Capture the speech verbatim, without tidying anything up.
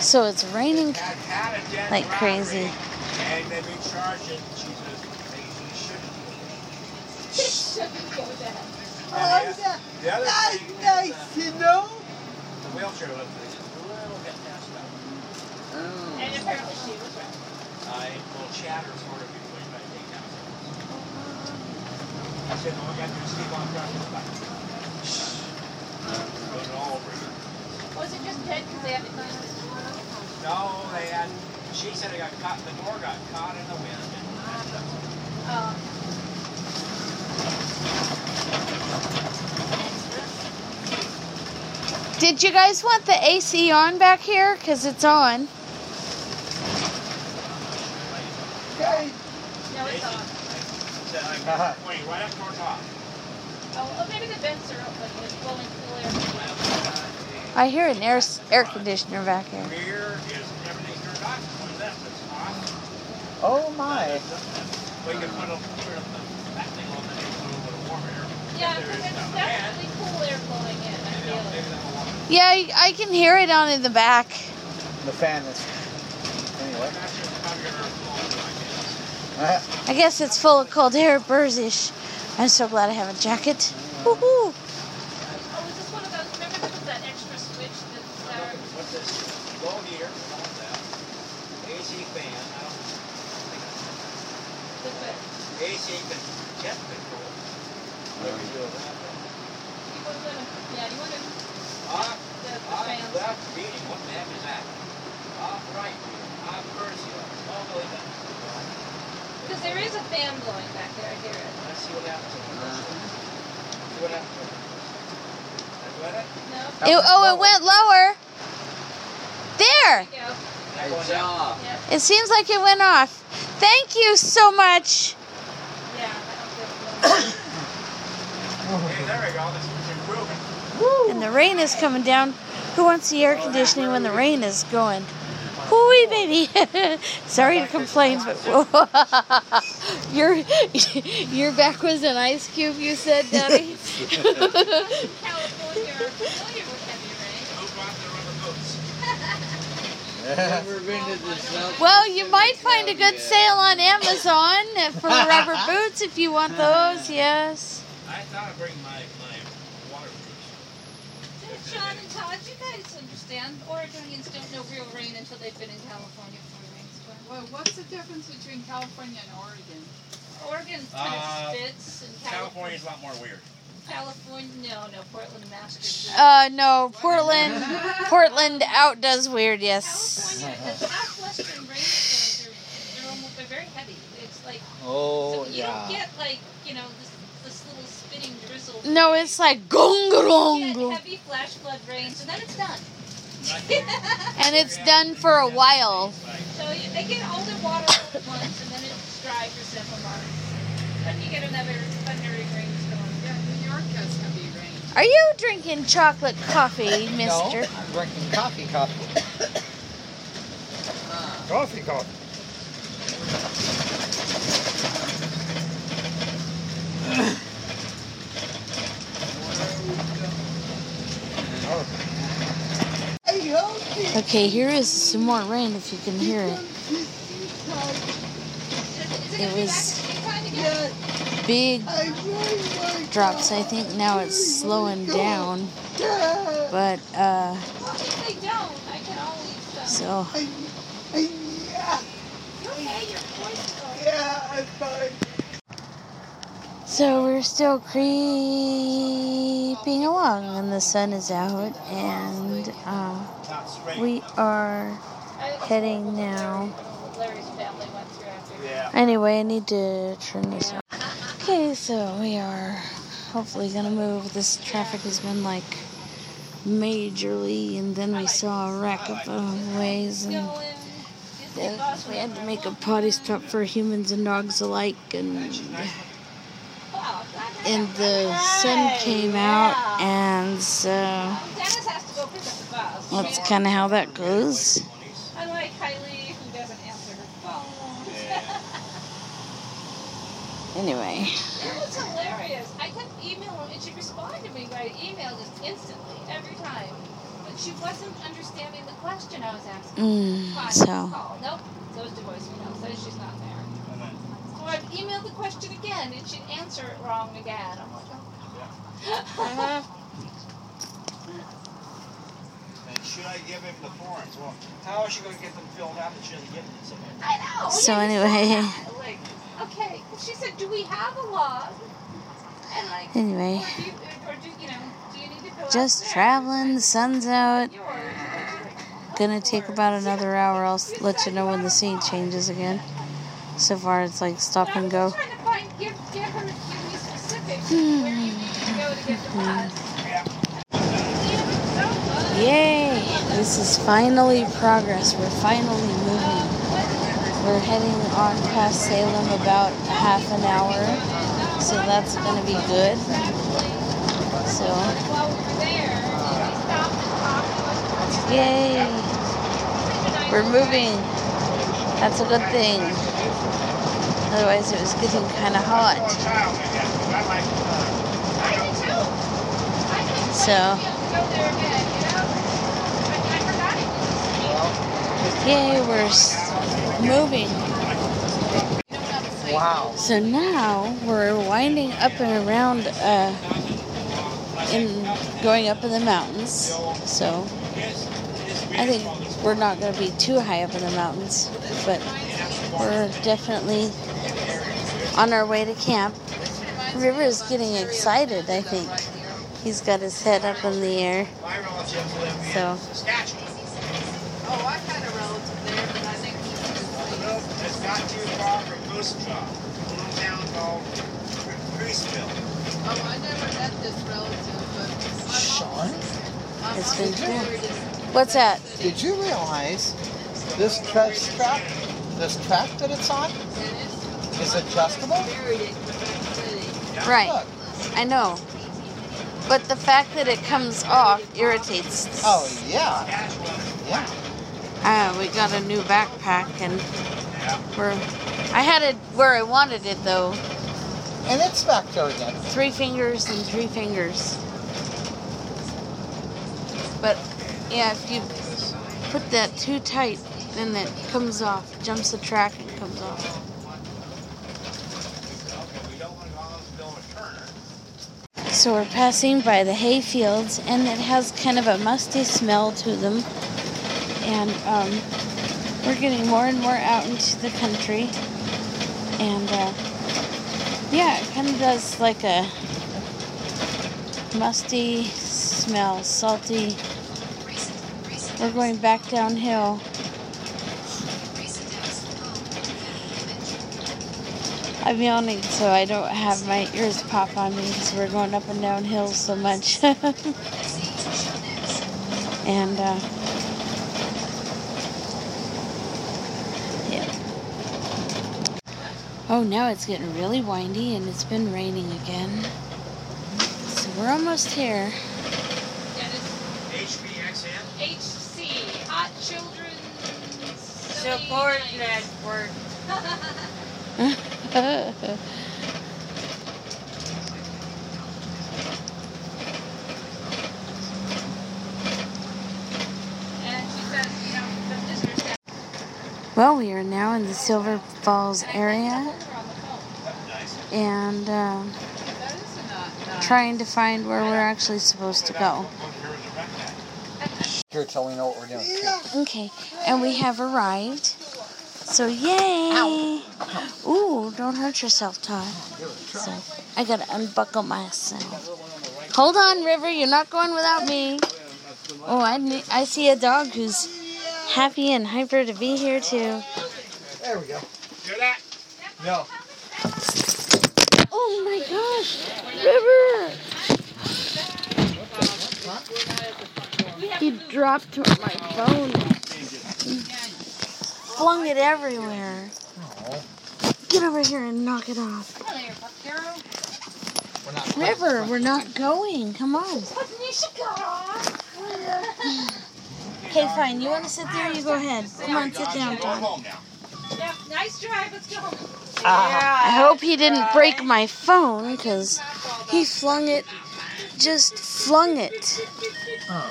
So it's raining like crazy. And they've been charging, she says, they shouldn't go. Shouldn't go down. Oh, yeah. The other That's thing nice, is, uh, you know? the wheelchair lift is a little bit messed up. Oh. And apparently she was right. Uh, it will chatter sort of between my take down. I said, no, we got to do sleep on pressure. Goes all over here. Was it just dead because they haven't used it? No, they had, she said it got caught, the door got caught in the wind and messed up. Oh. Did you guys want the A C on back here? Because it's on. Guys, No, it's on. So I'm pointing right up towards off. Oh, well, maybe the vents are open. It's blowing cool air. I hear an air air conditioner back here. Rear is everything turned off. When this is off, oh my. we can put a put a- that thing on the next little bit of warm air. Yeah, If there because is it's no definitely cool air blowing in. I Maybe feel that'll- it. maybe that'll warm it. Yeah, I, I can hear it on in the back. The fan is. Anyway. That's just how your air flows, I guess. I guess it's full of cold air, Burzish. I'm so glad I have a jacket. Woohoo! Oh, is this one of those? Remember there was that extra switch that's uh, What's this? Low heater, what's that? A C fan, I don't think that's it. it's A C can jet control. Whatever you do with that. You want to, yeah, you want to, Off, the, the off fans. left reading, what the heck is that? Off right reading, off first here. Oh, no, it doesn't. Because there is a fan blowing back there. I hear it. Let's see what happens. See what happens. That's what it? No? It, oh, it went lower. There! There you go. That goes up. Yep. It seems like it went off. Thank you so much. Yeah, that was good. Okay, there we go. This is improving. And the rain is coming down. Who wants the air conditioning when the rain is going? Hooey, baby. Sorry to complain, but your your back was an ice cube, you said, Daddy? California are familiar with heavy rain. Who brought the rubber boots? Never been to the South. Well, you might find a good sale on Amazon for rubber boots if you want those, yes. I thought I'd bring my, my waterproofs. Sean and Todd, you guys understand. Oregonians don't know real rain until they've been in California for a rainstorm. Well, what's the difference between California and Oregon? Oregon kind Uh, of spits, and California. California's a lot more weird. California, no, no, Portland and Masters. Uh, no, Portland, Portland outdoes weird, yes. California, the southwestern rainstorms are they're almost they're very heavy. It's like Oh, so you yeah. don't get like you know this this little spitting drizzle. No, it's like You gong get heavy flash flood rain, so then it's done. and it's done for a while. So you, they get all the water all at once, and then it's dry for several months. Then you get another thundering rainstorm. Yeah, New York has heavy rain. Are you drinking chocolate coffee, mister? No, I'm drinking coffee, coffee. Coffee, coffee. Okay, here is some more rain if you can hear it. Is, is it, It gonna be was- back to time again? Big drops. I think now it's slowing down. But, uh, Well, if they don't, I can always. Um, so. you okay? Your voice is going. Yeah, I'm fine. So we're still creeping along, and the sun is out, and uh, Not straight. we are I- heading now. Larry's family went through after. Yeah. Anyway, I need to turn this off. Okay, so we are hopefully gonna move. This traffic has been like majorly, and then we saw a wreck of uh, ways, and Going. then we had to make a potty stop for humans and dogs alike, and Wow, and the sun came out, and so Dennis has to go pick up the bus. that's kind of how that goes. Unlike Kylie, who doesn't answer her phone. Anyway, It was hilarious. I kept emailing, and she responded to me by email just instantly, every time. But she wasn't understanding the question I was asking. Mm, Fine, so. call. Nope, goes to voicemail. Says she's not there. So I'd email the question again, and she'd answer it wrong again. I'm like, oh. And should I give him the forms? Well, how is she going to get them filled out and should I give them to somebody? I know. So yeah, anyway. yeah. Like, okay. She said, "Do we have a log?" And like, Anyway. Or do you, or do you know? Do you need to fill Just out traveling, the sun's out. yours? Gonna take about another hour. I'll let you know when the scene changes again. So far, it's like stop and go. I'm trying to find, give, give her, give me specifics of where you need to go to get the bus. Yay! This is finally progress. We're finally moving. We're heading on past Salem about half an hour. So that's gonna be good. So, While we were there, we stopped and talked. yay! We're moving. That's a good thing. Otherwise, it was getting kind of hot. I did too. I couldn't So, go there again, you know? I, I forgot it. yay, we're s- moving. Wow. So now we're winding up and around, uh, in going up in the mountains. So I think we're not going to be too high up in the mountains, but we're definitely on our way to camp. River is getting excited, I think. He's got his head up in the air. My relatives live in So. Saskatchewan. Oh, I had a relative there, but I think he's It's not too far from Moose Jaw, a little town called Greaseville. Oh, I never met this relative, but my Sean, mom, It's my been mom's cool. married in What's that? did you realize this tra- strap, this track that it's on Venice, is adjustable? married in Quebec City. Right, Look. I know. But the fact that it comes off irritates. Oh, yeah. Yeah. Uh, we got a new backpack and we're. I had it where I wanted it though. And it's back there again. Three fingers and three fingers. But yeah, if you put that too tight, then it comes off, jumps the track and comes off. So we're passing by the hay fields, and it has kind of a musty smell to them. And um, we're getting more and more out into the country. And uh, yeah, it kind of does like a musty smell, salty. We're going back downhill. I'm yawning so I don't have my ears pop on me because we're going up and down hills so much. And uh, yeah. Oh, now it's getting really windy and it's been raining again. So we're almost here. H B X N? H C, Hot Children's Support Network. And she says, you know, the visitors got Well, we are now in the Silver Falls area her on the phone. and um, That is not nice. trying to find where we're actually supposed to go. Here, till we know what we're doing. Okay, and we have arrived. So yay! Ooh, don't hurt yourself, Todd. So I gotta unbuckle myself. Hold on, River. You're not going without me. Oh, I ne- I see a dog who's happy and hyper to be here too. There we go. Hear that? No. Oh my gosh, River! He dropped my phone. He flung it everywhere. Get over here and knock it off. We're not. River, we're not going. Come on. But Nisha got off. Okay, fine. You want to sit there? You go ahead. Come on, sit down, Go Todd. home now. Yeah, nice drive. Let's go. I hope he didn't break my phone because he flung it, just flung it. Oh.